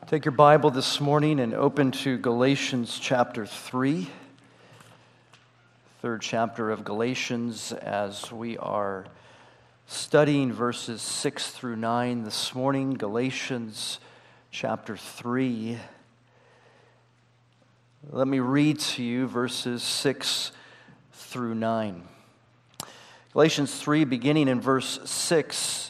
Take your Bible this morning and open to Galatians chapter 3. Third chapter of Galatians, as we are studying verses 6 through 9 this morning. Galatians chapter 3. Let me read to you verses 6 through 9. Galatians 3, beginning in verse 6.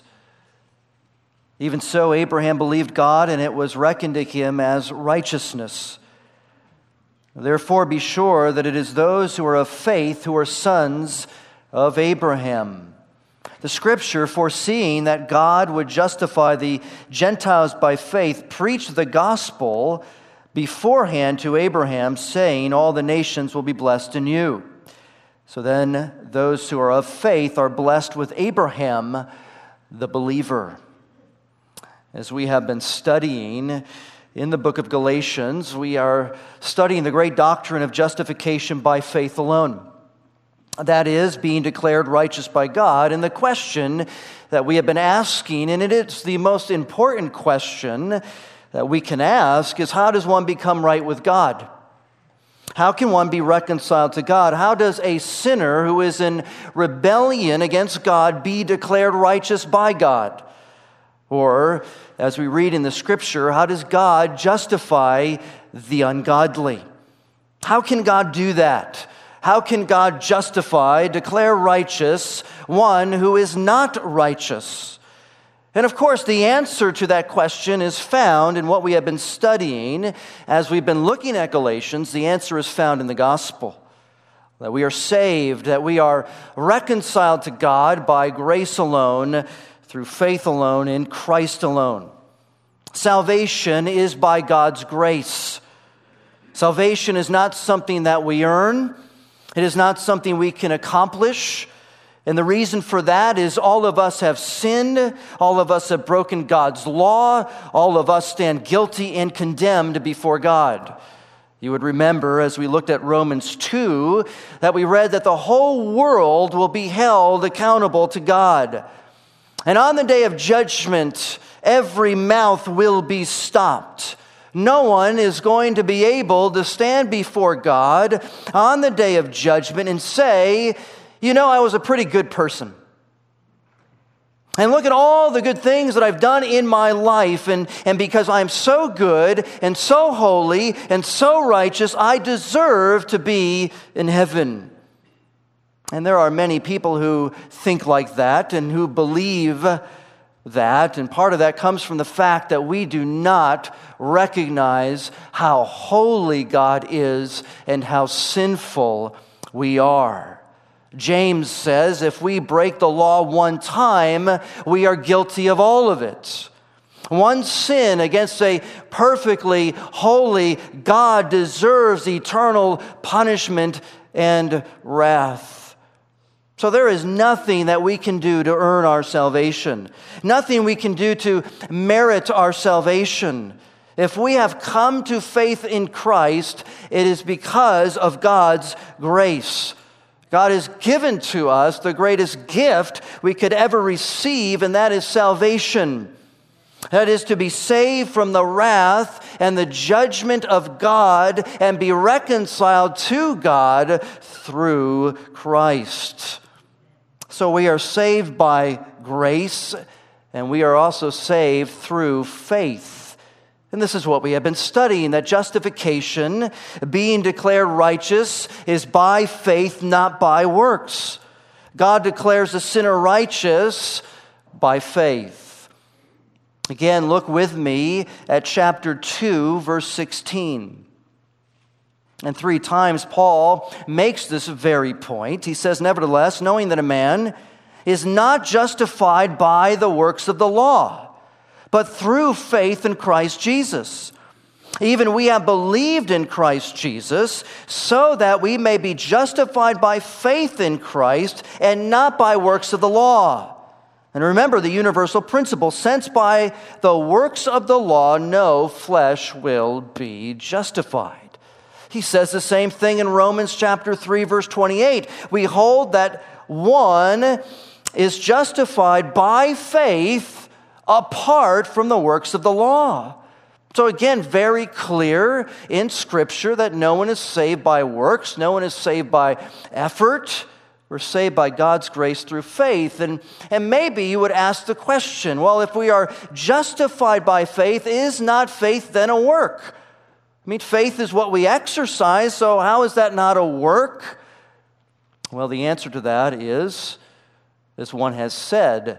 Even so, Abraham believed God, and it was reckoned to him as righteousness. Therefore, be sure that it is those who are of faith who are sons of Abraham. The Scripture, foreseeing that God would justify the Gentiles by faith, preached the gospel beforehand to Abraham, saying, all the nations will be blessed in you. So then, those who are of faith are blessed with Abraham, the believer. As we have been studying in the book of Galatians, we are studying the great doctrine of justification by faith alone. That is, being declared righteous by God. And the question that we have been asking, and it is the most important question that we can ask, is how does one become right with God? How can one be reconciled to God? How does a sinner who is in rebellion against God be declared righteous by God? Or, as we read in the Scripture, how does God justify the ungodly? How can God do that? How can God justify, declare righteous one who is not righteous? And of course, the answer to that question is found in what we have been studying as we've been looking at Galatians. The answer is found in the gospel. That we are saved, that we are reconciled to God by grace alone, through faith alone, in Christ alone. Salvation is by God's grace. Salvation is not something that we earn. It is not something we can accomplish. And the reason for that is all of us have sinned. All of us have broken God's law. All of us stand guilty and condemned before God. You would remember, as we looked at Romans 2, that we read that the whole world will be held accountable to God. And on the day of judgment, every mouth will be stopped. No one is going to be able to stand before God on the day of judgment and say, I was a pretty good person. And look at all the good things that I've done in my life. And because I'm so good and so holy and so righteous, I deserve to be in heaven. And there are many people who think like that and who believe that. And part of that comes from the fact that we do not recognize how holy God is and how sinful we are. James says if we break the law one time, we are guilty of all of it. One sin against a perfectly holy God deserves eternal punishment and wrath. So there is nothing that we can do to earn our salvation. Nothing we can do to merit our salvation. If we have come to faith in Christ, it is because of God's grace. God has given to us the greatest gift we could ever receive, and that is salvation. That is to be saved from the wrath and the judgment of God and be reconciled to God through Christ. So we are saved by grace, and we are also saved through faith. And this is what we have been studying, that justification, being declared righteous, is by faith, not by works. God declares the sinner righteous by faith. Again, look with me at chapter 2, verse 16. And 3 times Paul makes this very point. He says, nevertheless, knowing that a man is not justified by the works of the law, but through faith in Christ Jesus. Even we have believed in Christ Jesus, so that we may be justified by faith in Christ and not by works of the law. And remember the universal principle, since by the works of the law no flesh will be justified. He says the same thing in Romans chapter 3, verse 28. We hold that one is justified by faith apart from the works of the law. So again, very clear in Scripture that no one is saved by works, no one is saved by effort. We're saved by God's grace through faith. And maybe you would ask the question, well, if we are justified by faith, is not faith then a work? I mean, faith is what we exercise, so how is that not a work? Well, the answer to that is, as one has said,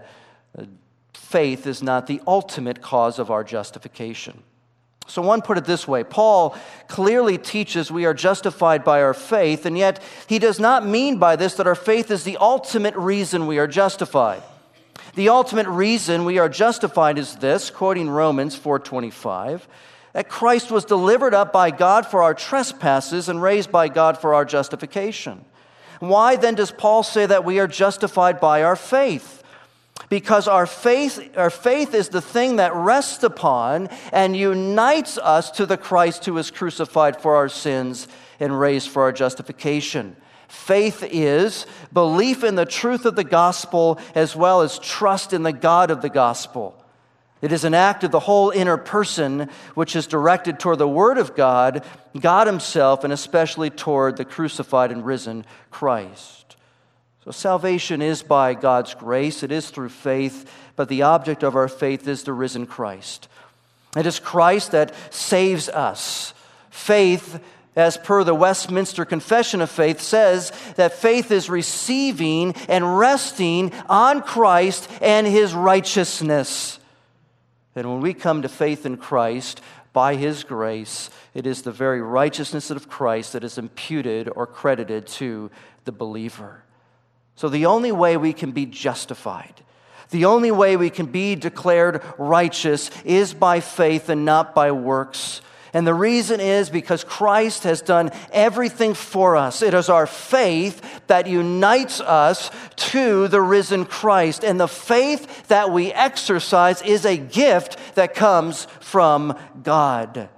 faith is not the ultimate cause of our justification. So one put it this way, Paul clearly teaches we are justified by our faith, and yet he does not mean by this that our faith is the ultimate reason we are justified. The ultimate reason we are justified is this, quoting Romans 4:25, that Christ was delivered up by God for our trespasses and raised by God for our justification. Why then does Paul say that we are justified by our faith? Because our faith is the thing that rests upon and unites us to the Christ who was crucified for our sins and raised for our justification. Faith is belief in the truth of the gospel as well as trust in the God of the gospel. It is an act of the whole inner person which is directed toward the Word of God, God Himself, and especially toward the crucified and risen Christ. So salvation is by God's grace, it is through faith, but the object of our faith is the risen Christ. It is Christ that saves us. Faith, as per the Westminster Confession of Faith, says that faith is receiving and resting on Christ and His righteousness. And when we come to faith in Christ, by His grace, it is the very righteousness of Christ that is imputed or credited to the believer. So the only way we can be justified, the only way we can be declared righteous is by faith and not by works. And the reason is because Christ has done everything for us. It is our faith that unites us to the risen Christ. And the faith that we exercise is a gift that comes from God.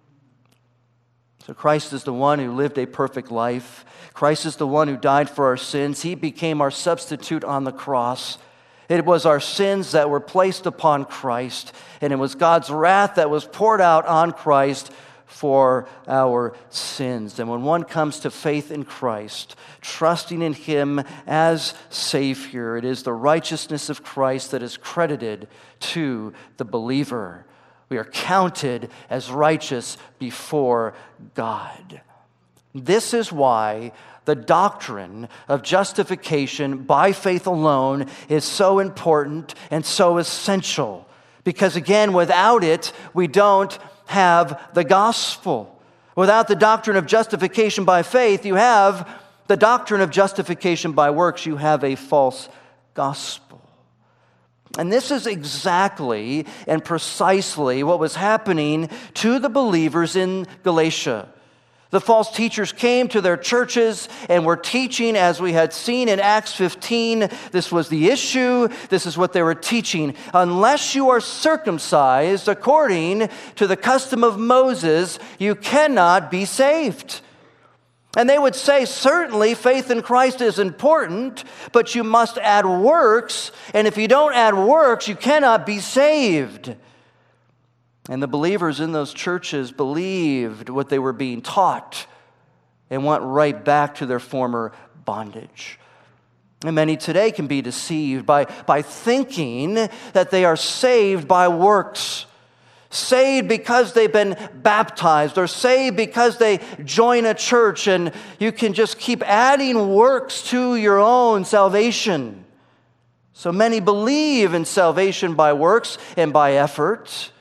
So Christ is the one who lived a perfect life. Christ is the one who died for our sins. He became our substitute on the cross. It was our sins that were placed upon Christ, and it was God's wrath that was poured out on Christ for our sins. And when one comes to faith in Christ, trusting in Him as Savior, it is the righteousness of Christ that is credited to the believer. We are counted as righteous before God. This is why the doctrine of justification by faith alone is so important and so essential. Because again, without it, we don't have the gospel. Without the doctrine of justification by faith, you have the doctrine of justification by works. You have a false gospel. And this is exactly and precisely what was happening to the believers in Galatia. The false teachers came to their churches and were teaching, as we had seen in Acts 15. This was the issue. This is what they were teaching. Unless you are circumcised according to the custom of Moses, you cannot be saved. And they would say, certainly faith in Christ is important, but you must add works. And if you don't add works, you cannot be saved. And the believers in those churches believed what they were being taught and went right back to their former bondage. And many today can be deceived by thinking that they are saved by works. Saved because they've been baptized, or saved because they join a church, and you can just keep adding works to your own salvation. So many believe in salvation by works and by effort.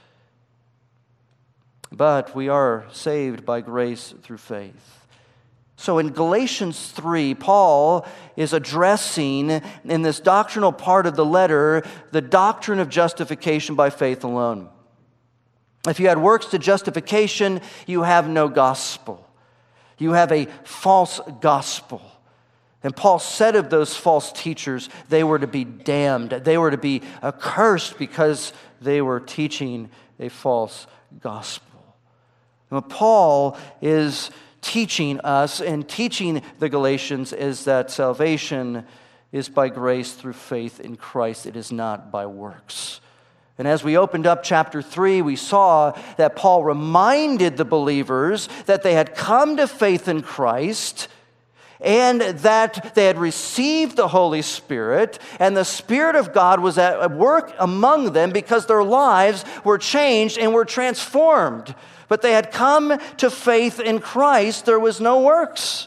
But we are saved by grace through faith. So in Galatians 3, Paul is addressing in this doctrinal part of the letter the doctrine of justification by faith alone. If you add works to justification, you have no gospel. You have a false gospel. And Paul said of those false teachers, they were to be damned. They were to be accursed because they were teaching a false gospel. What Paul is teaching us and teaching the Galatians is that salvation is by grace through faith in Christ. It is not by works. And as we opened up chapter 3, we saw that Paul reminded the believers that they had come to faith in Christ and that they had received the Holy Spirit, and the Spirit of God was at work among them because their lives were changed and were transformed. But they had come to faith in Christ. There was no works.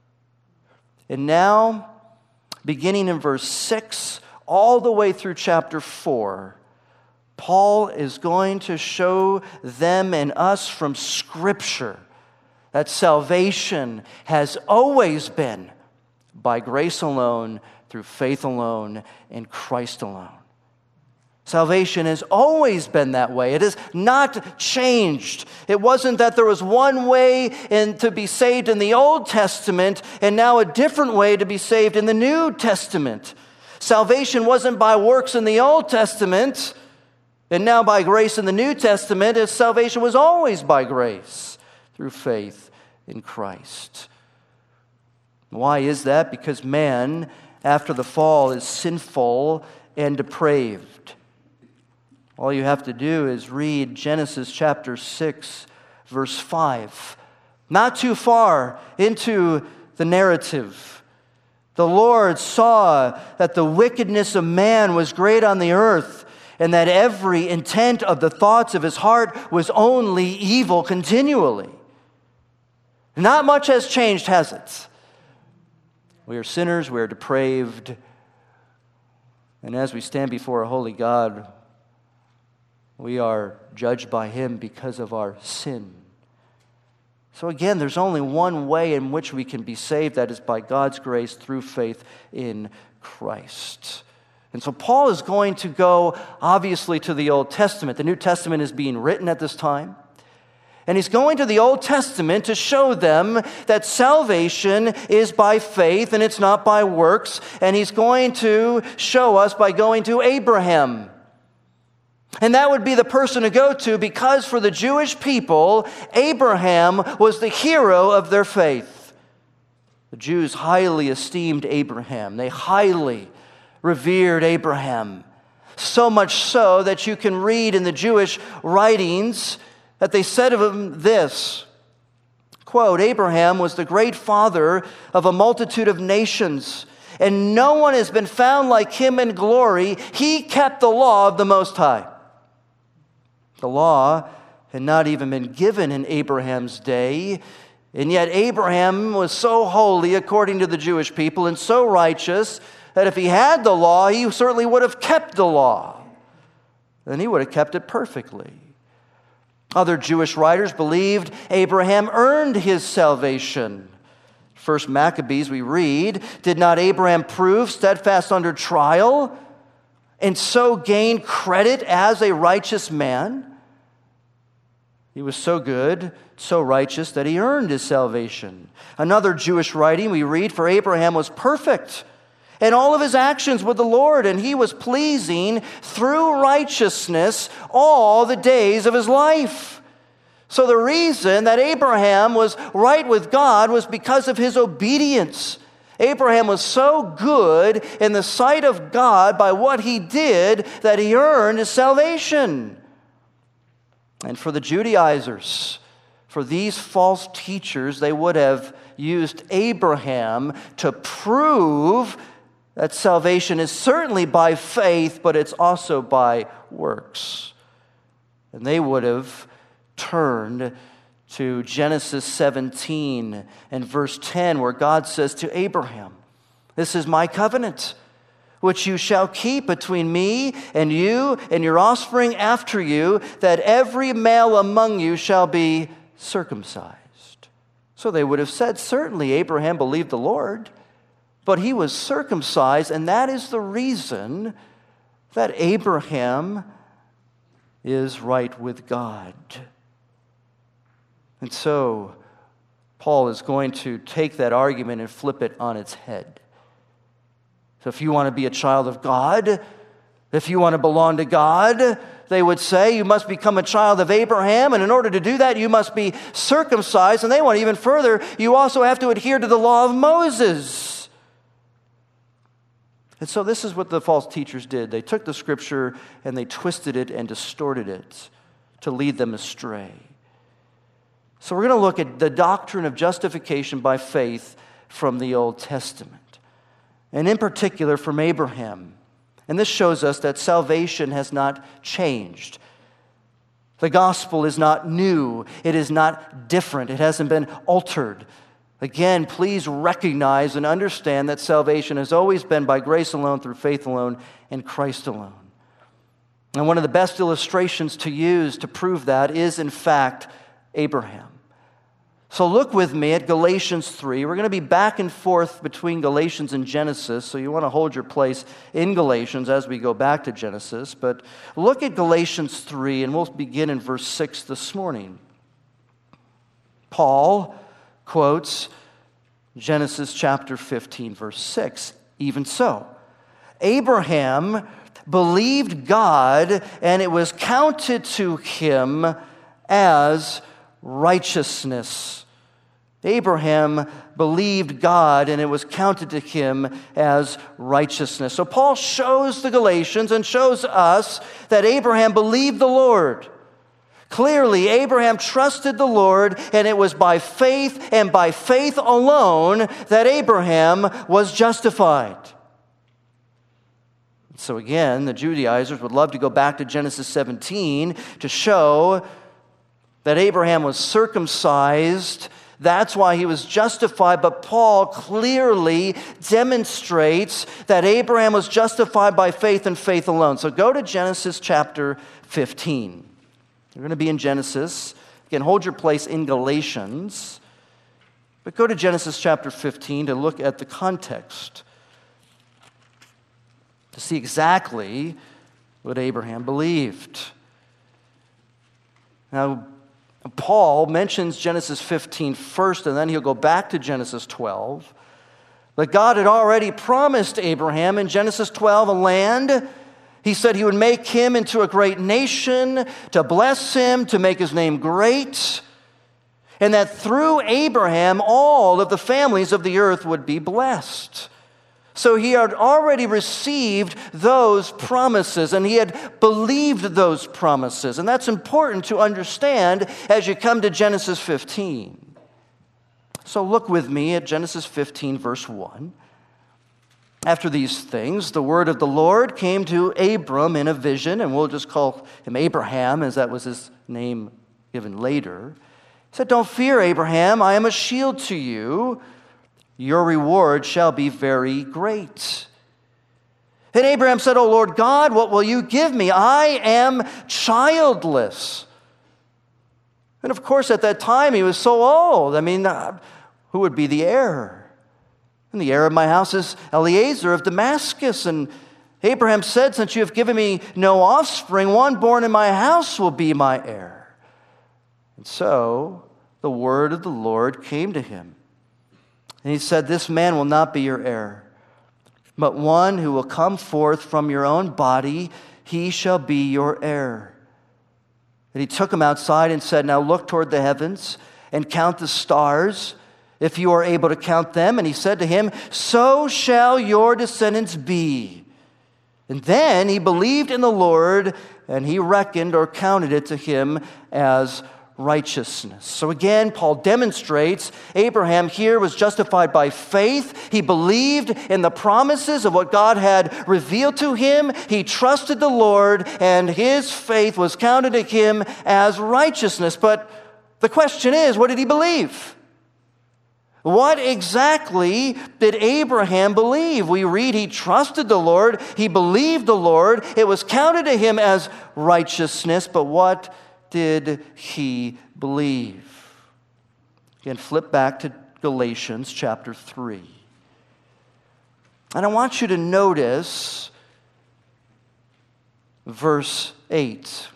And now, beginning in verse 6, all the way through chapter 4, Paul is going to show them and us from Scripture that salvation has always been by grace alone, through faith alone, in Christ alone. Salvation has always been that way. It has not changed. It wasn't that there was one way to be saved in the Old Testament and now a different way to be saved in the New Testament. Salvation wasn't by works in the Old Testament and now by grace in the New Testament. Salvation was always by grace through faith in Christ. Why is that? Because man, after the fall, is sinful and depraved. All you have to do is read Genesis chapter 6, verse 5. Not too far into the narrative. The Lord saw that the wickedness of man was great on the earth, and that every intent of the thoughts of his heart was only evil continually. Not much has changed, has it? We are sinners, we are depraved, and as we stand before a holy God, we are judged by Him because of our sin. So again, there's only one way in which we can be saved, that is by God's grace through faith in Christ. And so Paul is going to go, obviously, to the Old Testament. The New Testament is being written at this time. And he's going to the Old Testament to show them that salvation is by faith and it's not by works. And he's going to show us by going to Abraham. And that would be the person to go to, because for the Jewish people, Abraham was the hero of their faith. The Jews highly esteemed Abraham. They highly revered Abraham. So much so that you can read in the Jewish writings that they said of him this, quote, Abraham was the great father of a multitude of nations, and no one has been found like him in glory. He kept the law of the Most High. The law had not even been given in Abraham's day, and yet Abraham was so holy according to the Jewish people and so righteous that if he had the law, he certainly would have kept the law. And he would have kept it perfectly. Other Jewish writers believed Abraham earned his salvation. First Maccabees, we read, did not Abraham prove steadfast under trial and so gain credit as a righteous man? He was so good, so righteous, that he earned his salvation. Another Jewish writing, we read, for Abraham was perfect in all of his actions with the Lord, and he was pleasing through righteousness all the days of his life. So the reason that Abraham was right with God was because of his obedience. Abraham was so good in the sight of God by what he did that he earned his salvation. And for the Judaizers, for these false teachers, they would have used Abraham to prove that salvation is certainly by faith, but it's also by works. And they would have turned to Genesis 17 and verse 10, where God says to Abraham, this is my covenant, which you shall keep between me and you and your offspring after you, that every male among you shall be circumcised. So they would have said, certainly Abraham believed the Lord, but he was circumcised, and that is the reason that Abraham is right with God. And so Paul is going to take that argument and flip it on its head. So if you want to be a child of God, if you want to belong to God, they would say you must become a child of Abraham, and in order to do that, you must be circumcised. And they went even further, you also have to adhere to the law of Moses. And so this is what the false teachers did. They took the Scripture and they twisted it and distorted it to lead them astray. So we're going to look at the doctrine of justification by faith from the Old Testament, and in particular from Abraham. And this shows us that salvation has not changed. The gospel is not new. It is not different. It hasn't been altered. Again, please recognize and understand that salvation has always been by grace alone, through faith alone, and Christ alone. And one of the best illustrations to use to prove that is, in fact, Abraham. So look with me at Galatians 3. We're going to be back and forth between Galatians and Genesis, so you want to hold your place in Galatians as we go back to Genesis. But look at Galatians 3, and we'll begin in verse 6 this morning. Paul quotes Genesis chapter 15, verse 6. Even so, Abraham believed God, and it was counted to him as righteousness. Abraham believed God, and it was counted to him as righteousness. So Paul shows the Galatians and shows us that Abraham believed the Lord. Clearly, Abraham trusted the Lord, and it was by faith and by faith alone that Abraham was justified. So again, the Judaizers would love to go back to Genesis 17 to show that Abraham was circumcised. That's why he was justified. But Paul clearly demonstrates that Abraham was justified by faith and faith alone. So go to Genesis chapter 15. You're going to be in Genesis. Again, hold your place in Galatians. But go to Genesis chapter 15 to look at the context, to see exactly what Abraham believed. Now, Paul mentions Genesis 15 first, and then he'll go back to Genesis 12. But God had already promised Abraham in Genesis 12 a land. He said he would make him into a great nation, to bless him, to make his name great, and that through Abraham all of the families of the earth would be blessed. So he had already received those promises, and he had believed those promises. And that's important to understand as you come to Genesis 15. So look with me at Genesis 15, verse 1. After these things, the word of the Lord came to Abram in a vision, and we'll just call him Abraham, as that was his name given later. He said, "Don't fear, Abraham, I am a shield to you. Your reward shall be very great." And Abraham said, "O Lord God, what will you give me? I am childless." And of course, at that time, he was so old. Who would be the heir? And the heir of my house is Eliezer of Damascus. And Abraham said, "Since you have given me no offspring, one born in my house will be my heir." And so the word of the Lord came to him. And he said, "This man will not be your heir, but one who will come forth from your own body, he shall be your heir." And he took him outside and said, "Now look toward the heavens and count the stars, if you are able to count them." And he said to him, "So shall your descendants be." And then he believed in the Lord, and he reckoned or counted it to him as righteousness. So again, Paul demonstrates Abraham here was justified by faith. He believed in the promises of what God had revealed to him. He trusted the Lord, and his faith was counted to him as righteousness. But the question is, what did he believe? What exactly did Abraham believe? We read he trusted the Lord, he believed the Lord, it was counted to him as righteousness, but what did he believe? Again, flip back to Galatians chapter 3. And I want you to notice verse 8.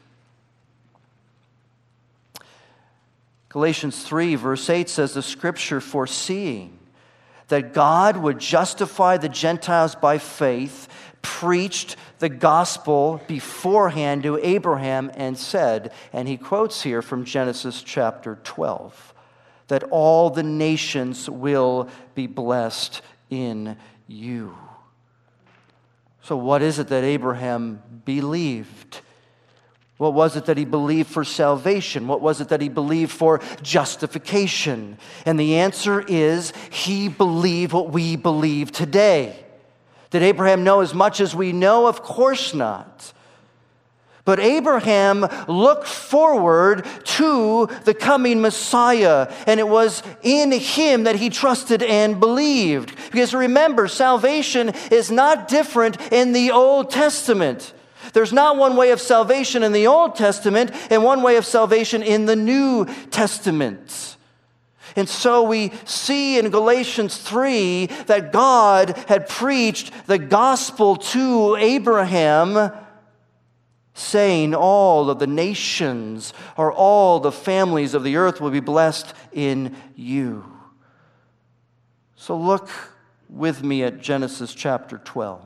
Galatians 3, verse 8 says, "The scripture foreseeing that God would justify the Gentiles by faith, preached the gospel beforehand to Abraham and said," and he quotes here from Genesis chapter 12, "that all the nations will be blessed in you." So what is it that Abraham believed? What was it that he believed for salvation? What was it that he believed for justification? And the answer is, he believed what we believe today. Did Abraham know as much as we know? Of course not. But Abraham looked forward to the coming Messiah, and it was in him that he trusted and believed. Because remember, salvation is not different in the Old Testament. There's not one way of salvation in the Old Testament and one way of salvation in the New Testament. And so we see in Galatians 3 that God had preached the gospel to Abraham, saying all of the nations or all the families of the earth will be blessed in you. So look with me at Genesis chapter 12.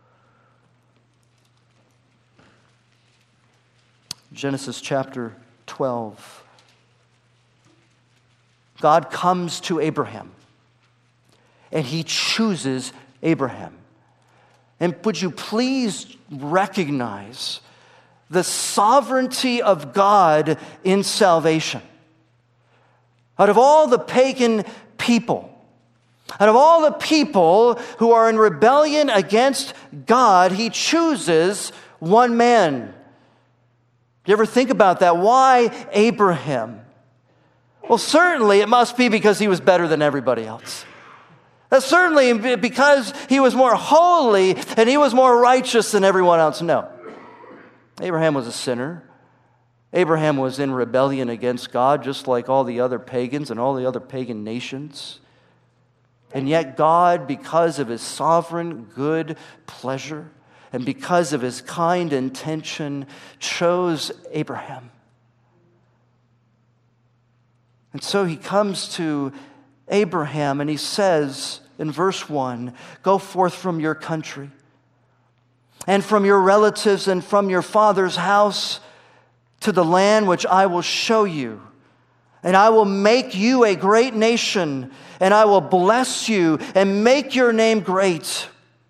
Genesis chapter 12. God comes to Abraham, and he chooses Abraham. And would you please recognize the sovereignty of God in salvation? Out of all the pagan people, out of all the people who are in rebellion against God, he chooses one man. Do you ever think about that? Why Abraham? Well, certainly it must be because he was better than everybody else. That's certainly because he was more holy and he was more righteous than everyone else. No. Abraham was a sinner. Abraham was in rebellion against God, just like all the other pagans and all the other pagan nations. And yet God, because of his sovereign good pleasure and because of his kind intention, chose Abraham. And so he comes to Abraham and he says in verse 1, "Go forth from your country and from your relatives and from your father's house to the land which I will show you. And I will make you a great nation, and I will bless you and make your name great.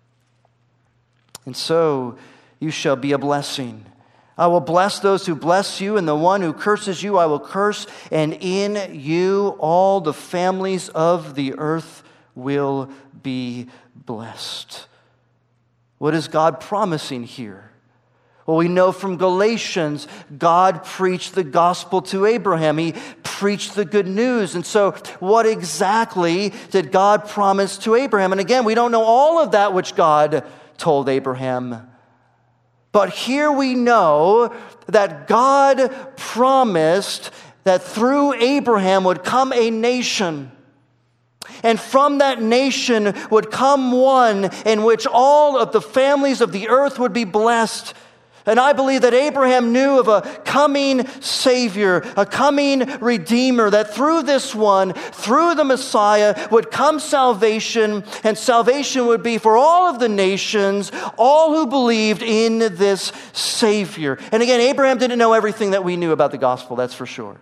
And so you shall be a blessing. I will bless those who bless you, and the one who curses you I will curse, and in you all the families of the earth will be blessed." What is God promising here? Well, we know from Galatians, God preached the gospel to Abraham. He preached the good news. And so what exactly did God promise to Abraham? And again, we don't know all of that which God told Abraham. But here we know that God promised that through Abraham would come a nation. And from that nation would come one in which all of the families of the earth would be blessed. And I believe that Abraham knew of a coming Savior, a coming Redeemer, that through this one, through the Messiah, would come salvation, and salvation would be for all of the nations, all who believed in this Savior. And again, Abraham didn't know everything that we knew about the gospel, that's for sure.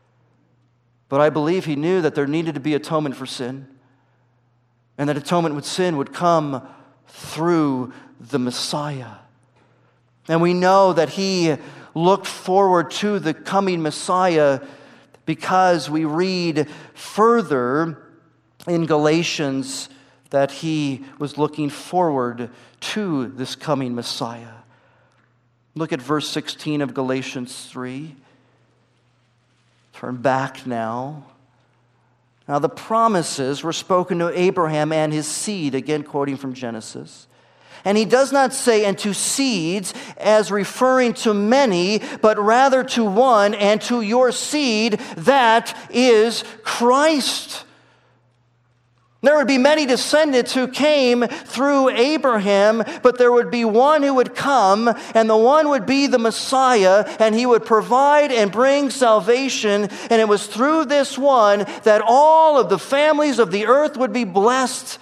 But I believe he knew that there needed to be atonement for sin, and that atonement with sin would come through the Messiah. And we know that he looked forward to the coming Messiah because we read further in Galatians that he was looking forward to this coming Messiah. Look at verse 16 of Galatians 3. Turn back now. Now the promises were spoken to Abraham and his seed, again quoting from Genesis. And he does not say, "and to seeds," as referring to many, but rather to one, and to your seed, that is Christ. There would be many descendants who came through Abraham, but there would be one who would come, and the one would be the Messiah, and he would provide and bring salvation. And it was through this one that all of the families of the earth would be blessed.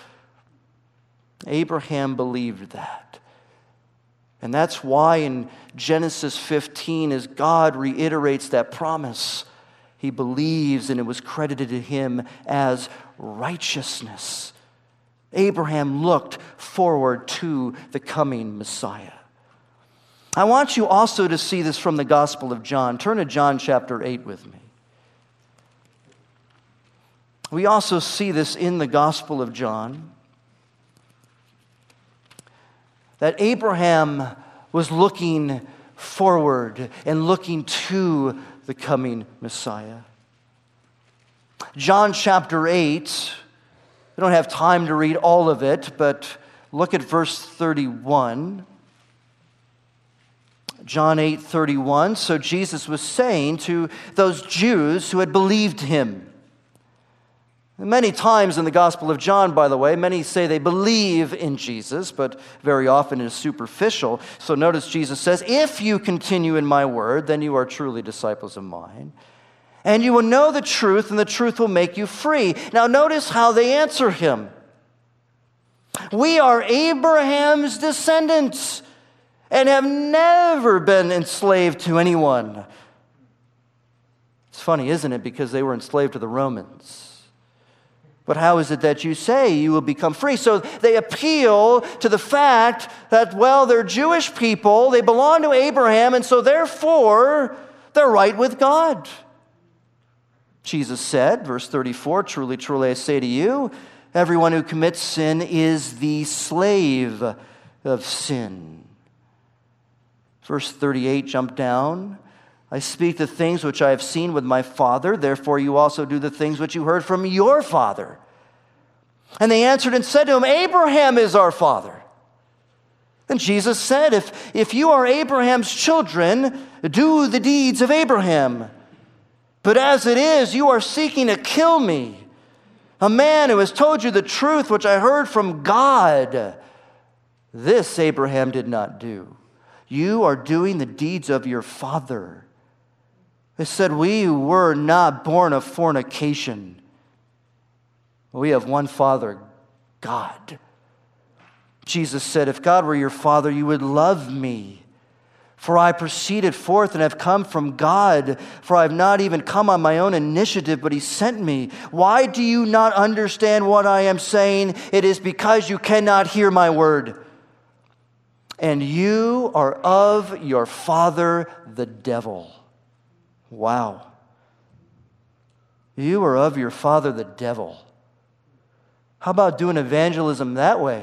Abraham believed that. And that's why in Genesis 15, as God reiterates that promise, he believes and it was credited to him as righteousness. Abraham looked forward to the coming Messiah. I want you also to see this from the Gospel of John. Turn to John chapter 8 with me. We also see this in the Gospel of John, that Abraham was looking forward and looking to the coming Messiah. John chapter 8, we don't have time to read all of it, but look at verse 31. John 8:31. So Jesus was saying to those Jews who had believed him. Many times in the Gospel of John, by the way, many say they believe in Jesus, but very often it is superficial. So notice Jesus says, if you continue in my word, then you are truly disciples of mine. And you will know the truth, and the truth will make you free. Now notice how they answer him. We are Abraham's descendants and have never been enslaved to anyone. It's funny, isn't it? Because they were enslaved to the Romans. But how is it that you say you will become free? So they appeal to the fact that, well, they're Jewish people, they belong to Abraham, and so therefore they're right with God. Jesus said, verse 34, truly, truly I say to you, everyone who commits sin is the slave of sin. Verse 38, jump down. I speak the things which I have seen with my Father, therefore you also do the things which you heard from your father. And they answered and said to him, Abraham is our father. And Jesus said, if you are Abraham's children, do the deeds of Abraham. But as it is, you are seeking to kill me, a man who has told you the truth which I heard from God. This Abraham did not do. You are doing the deeds of your father. They said, we were not born of fornication. We have one Father, God. Jesus said, if God were your Father, you would love me. For I proceeded forth and have come from God. For I have not even come on my own initiative, but he sent me. Why do you not understand what I am saying? It is because you cannot hear my word. And you are of your father, the devil. Wow. You are of your father, the devil. How about doing evangelism that way?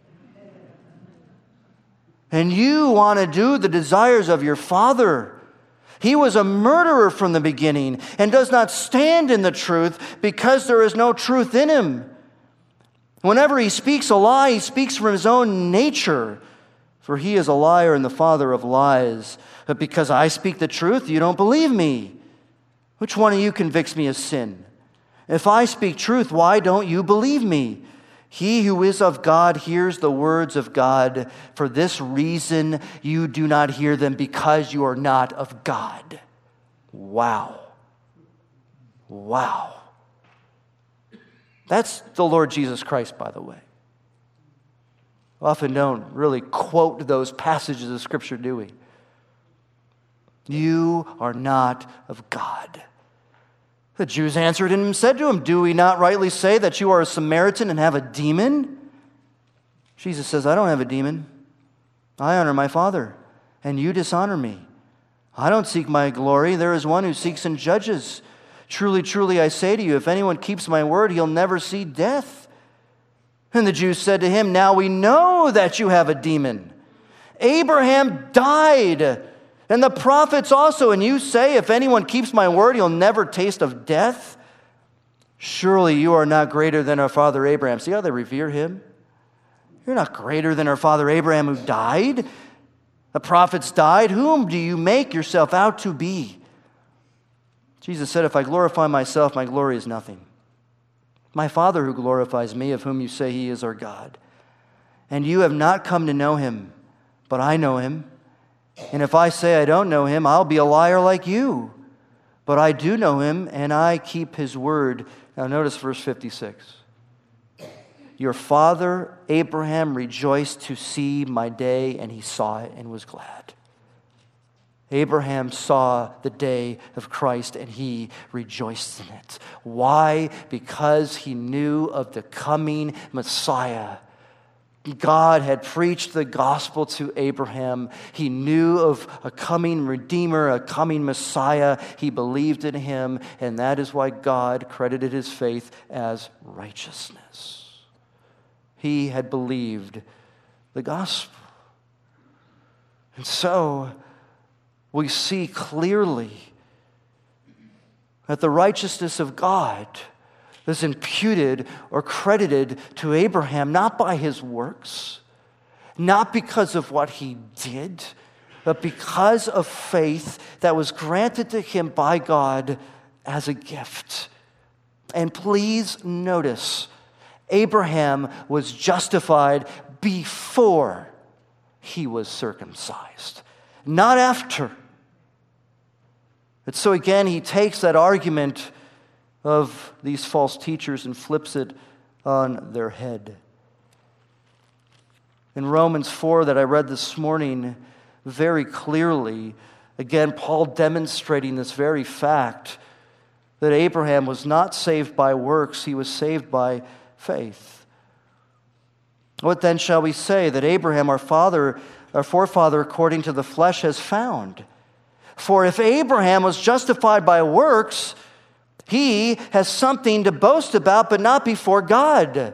And you want to do the desires of your father. He was a murderer from the beginning and does not stand in the truth because there is no truth in him. Whenever he speaks a lie, he speaks from his own nature, for he is a liar and the father of lies. But because I speak the truth, you don't believe me. Which one of you convicts me of sin? If I speak truth, why don't you believe me? He who is of God hears the words of God. For this reason you do not hear them, because you are not of God. Wow. Wow. That's the Lord Jesus Christ, by the way. We often don't really quote those passages of Scripture, do we? You are not of God. The Jews answered him and said to him, do we not rightly say that you are a Samaritan and have a demon? Jesus says, I don't have a demon. I honor my Father, and you dishonor me. I don't seek my glory. There is one who seeks and judges. Truly, truly, I say to you, if anyone keeps my word, he'll never see death. And the Jews said to him, now we know that you have a demon. Abraham died, and the prophets also, and you say, if anyone keeps my word, he'll never taste of death. Surely you are not greater than our father Abraham. See how they revere him? You're not greater than our father Abraham who died. The prophets died. Whom do you make yourself out to be? Jesus said, if I glorify myself, my glory is nothing. My Father who glorifies me, of whom you say he is our God. And you have not come to know him, but I know him. And if I say I don't know him, I'll be a liar like you. But I do know him, and I keep his word. Now notice verse 56. Your father Abraham rejoiced to see my day, and he saw it and was glad. Abraham saw the day of Christ and he rejoiced in it. Why? Because he knew of the coming Messiah. God had preached the gospel to Abraham. He knew of a coming Redeemer, a coming Messiah. He believed in him, and that is why God credited his faith as righteousness. He had believed the gospel. And so we see clearly that the righteousness of God is imputed or credited to Abraham, not by his works, not because of what he did, but because of faith that was granted to him by God as a gift. And please notice, Abraham was justified before he was circumcised, not after. And so again, he takes that argument of these false teachers and flips it on their head. In Romans 4 that I read this morning, very clearly, again, Paul demonstrating this very fact that Abraham was not saved by works, he was saved by faith. What then shall we say? That Abraham, our forefather according to the flesh, has found. For if Abraham was justified by works, he has something to boast about, but not before God.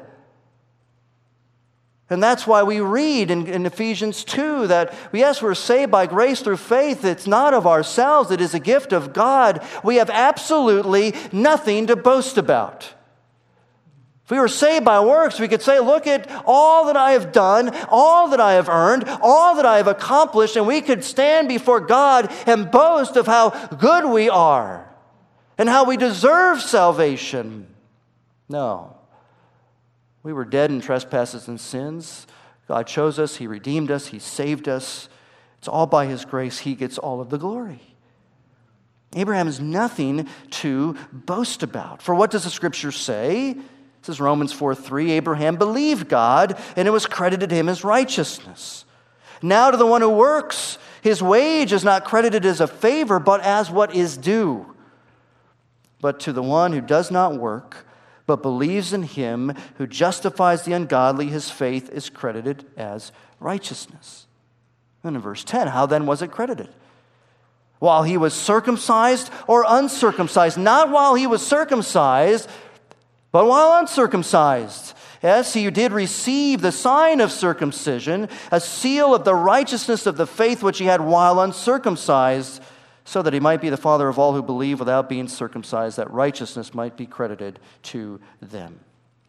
And that's why we read in Ephesians 2 that, yes, we're saved by grace through faith. It's not of ourselves. It is a gift of God. We have absolutely nothing to boast about. If we were saved by works, we could say, look at all that I have done, all that I have earned, all that I have accomplished, and we could stand before God and boast of how good we are and how we deserve salvation. No. We were dead in trespasses and sins. God chose us. He redeemed us. He saved us. It's all by His grace. He gets all of the glory. Abraham has nothing to boast about. For what does the Scripture say? It says Romans 4:3, Abraham believed God, and it was credited him as righteousness. Now to the one who works, his wage is not credited as a favor, but as what is due. But to the one who does not work, but believes in him who justifies the ungodly, his faith is credited as righteousness. And in verse 10, how then was it credited? While he was circumcised or uncircumcised? Not while he was circumcised, but while uncircumcised. Yes, he did receive the sign of circumcision, a seal of the righteousness of the faith which he had while uncircumcised, so that he might be the father of all who believe without being circumcised, that righteousness might be credited to them.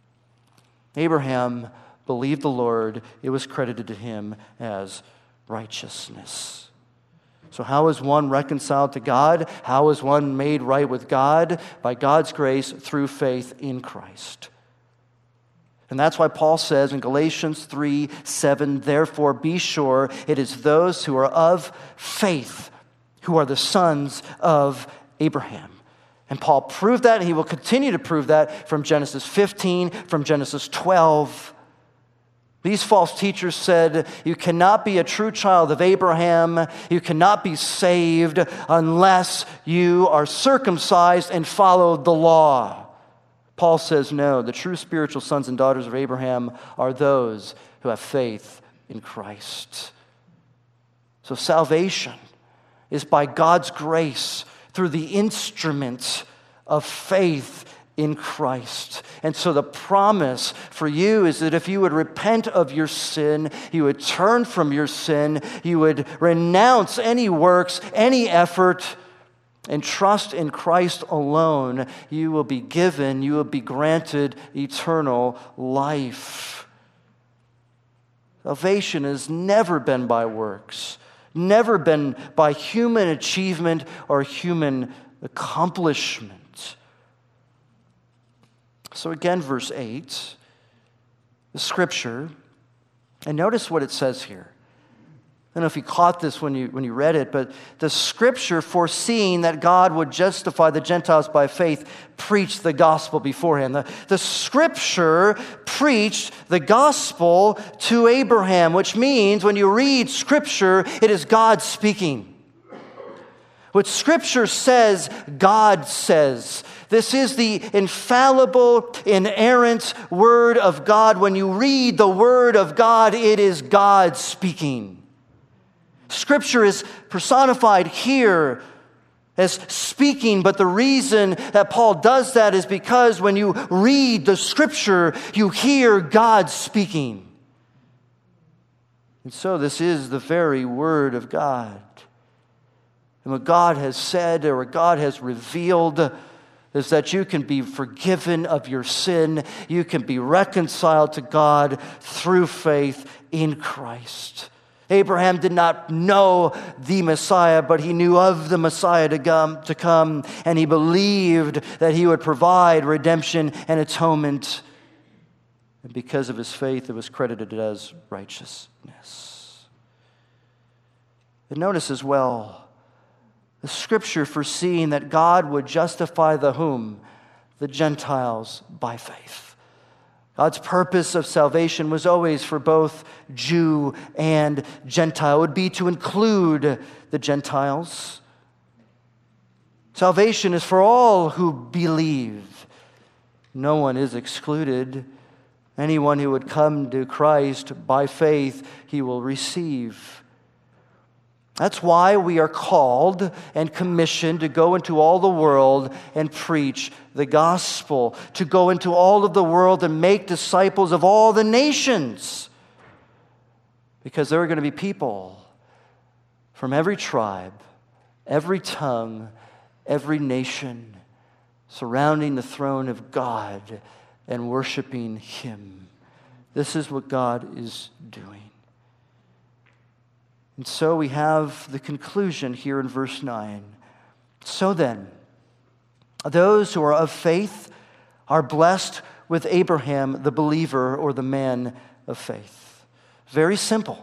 Abraham believed the Lord. It was credited to him as righteousness. So how is one reconciled to God? How is one made right with God? By God's grace through faith in Christ. And that's why Paul says in Galatians 3:7, therefore be sure it is those who are of faith who are the sons of Abraham. And Paul proved that, and he will continue to prove that from Genesis 15, from Genesis 12. These false teachers said, you cannot be a true child of Abraham, you cannot be saved unless you are circumcised and followed the law. Paul says, no, the true spiritual sons and daughters of Abraham are those who have faith in Christ. So salvation is by God's grace through the instrument of faith in Christ. And so the promise for you is that if you would repent of your sin, you would turn from your sin, you would renounce any works, any effort, and trust in Christ alone, you will be granted eternal life. Salvation has never been by works, never been by human achievement or human accomplishment. So again, verse 8, the Scripture, and notice what it says here. I don't know if you caught this when you read it, but the Scripture, foreseeing that God would justify the Gentiles by faith, preached the gospel beforehand. The Scripture preached the gospel to Abraham, which means when you read Scripture, it is God speaking. What Scripture says, God says. This is the infallible, inerrant Word of God. When you read the Word of God, it is God speaking. Scripture is personified here as speaking, but the reason that Paul does that is because when you read the Scripture, you hear God speaking. And so this is the very Word of God. And what God has said or what God has revealed is that you can be forgiven of your sin. You can be reconciled to God through faith in Christ. Abraham did not know the Messiah, but he knew of the Messiah to come, and he believed that he would provide redemption and atonement. And because of his faith, it was credited as righteousness. And notice as well, the Scripture foreseeing that God would justify the whom? The Gentiles by faith. God's purpose of salvation was always for both Jew and Gentile. It would be to include the Gentiles. Salvation is for all who believe. No one is excluded. Anyone who would come to Christ by faith, he will receive. That's why we are called and commissioned to go into all the world and preach the gospel, to go into all of the world and make disciples of all the nations. Because there are going to be people from every tribe, every tongue, every nation surrounding the throne of God and worshiping Him. This is what God is doing. And so we have the conclusion here in verse 9. So then, those who are of faith are blessed with Abraham, the believer, or the man of faith. Very simple.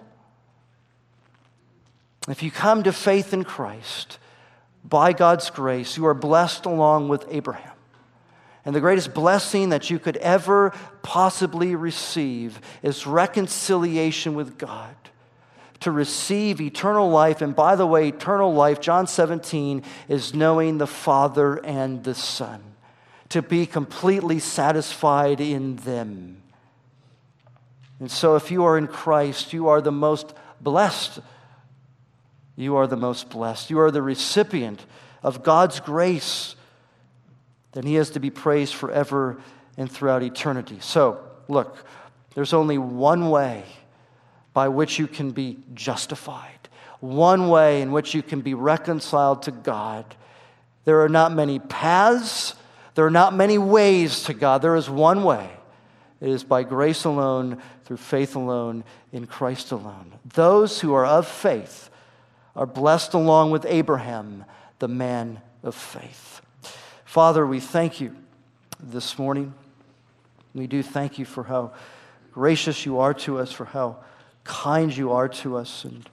If you come to faith in Christ, by God's grace, you are blessed along with Abraham. And the greatest blessing that you could ever possibly receive is reconciliation with God. To receive eternal life. And by the way, eternal life, John 17, is knowing the Father and the Son. To be completely satisfied in them. And so if you are in Christ, you are the most blessed. You are the most blessed. You are the recipient of God's grace. Then He has to be praised forever and throughout eternity. So, look, there's only one way by which you can be justified. One way in which you can be reconciled to God. There are not many paths. There are not many ways to God. There is one way. It is by grace alone, through faith alone, in Christ alone. Those who are of faith are blessed along with Abraham, the man of faith. Father, we thank you this morning. We do thank you for how gracious you are to us, for how kind you are to us. And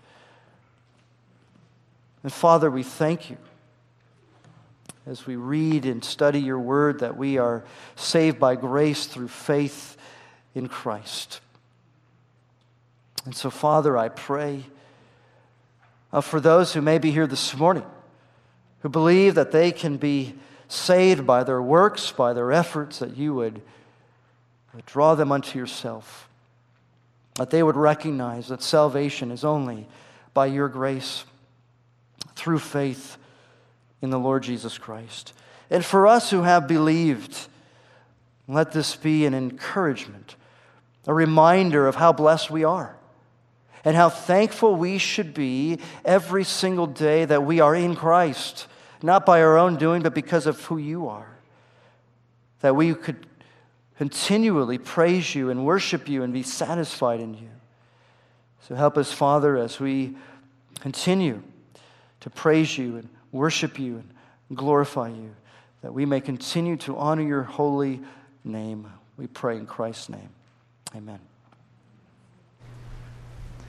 Father, we thank you as we read and study your word that we are saved by grace through faith in Christ. And so, Father, I pray for those who may be here this morning, who believe that they can be saved by their works, by their efforts, that you would draw them unto yourself. That they would recognize that salvation is only by your grace, through faith in the Lord Jesus Christ. And for us who have believed, let this be an encouragement, a reminder of how blessed we are, and how thankful we should be every single day that we are in Christ, not by our own doing, but because of who you are. That we could continually praise you and worship you and be satisfied in you. So help us, Father, as we continue to praise you and worship you and glorify you, that we may continue to honor your holy name. We pray in Christ's name. Amen.